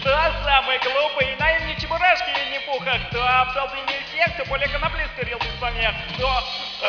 Кто самый глупый? Наим чебурашки и не пуха. Кто обдал длиннее всех? Кто поле конопли скорил без помех? Кто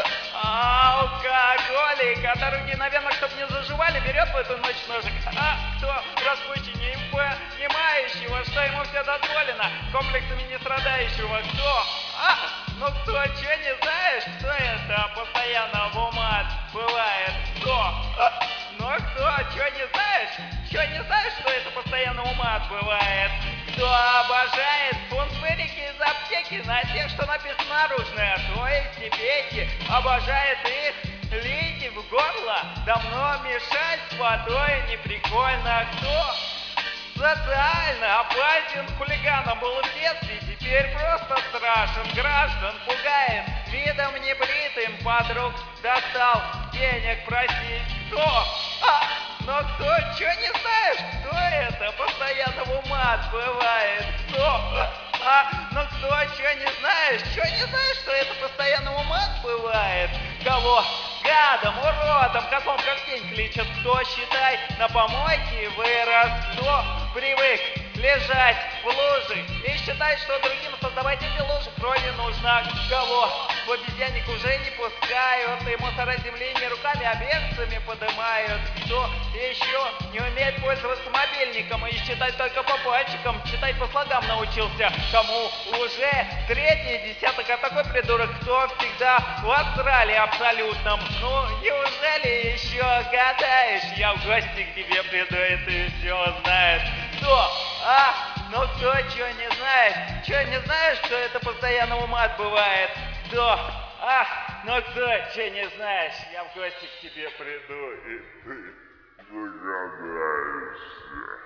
алкоголик? А дороги, наверное, чтоб не заживали, берет в эту ночь ножик. А кто распущеннее, понимающего, что ему все дозволено, комплексами не страдающего? Кто? Ну кто, че не знаешь, кто это постоянно в ума бывает? Кто? Ну кто, че не знаешь? Че не знаешь, что это постоянно ума отбывает? Кто обожает фунфырики из аптеки на тех, что написано наружное, то есть и пейте, обожает их лить в горло, давно мешать с водой не прикольно. Кто социально опасен хулиганом был в детстве, теперь просто страшен, граждан пугает, видом небритым подруг достал денег просить. Кто? Но кто? Чё не знаешь, кто это постоянно в ума отбывает? Кто? Ну кто? Чё не знаешь? Чё не знаешь, что это постоянно в ума отбывает? Кого? Гадом, уродом, козлом как тень кличет. Кто, считай, на помойке вырос? Кто привык лежать в луже и считает, что другим создавать эти лужи крови нужно? Кого в обезьянник уже не пускают, и мусора земли не руками, а берцами подымают? Кто еще не умеет пользоваться мобильником и считать только по пальчикам, читать по слогам научился? Кому уже третий десяток, а такой придурок, кто всегда в астрале абсолютном? Ну, неужели еще гадаешь? Я в гости к тебе приду, и ты все узнаешь. Кто? Ну кто, чё не знаешь? Чё не знаешь, что это постоянно ума отбывает? Кто? Ну кто, чё не знаешь? Я в гости к тебе приду, и ты догадаешься.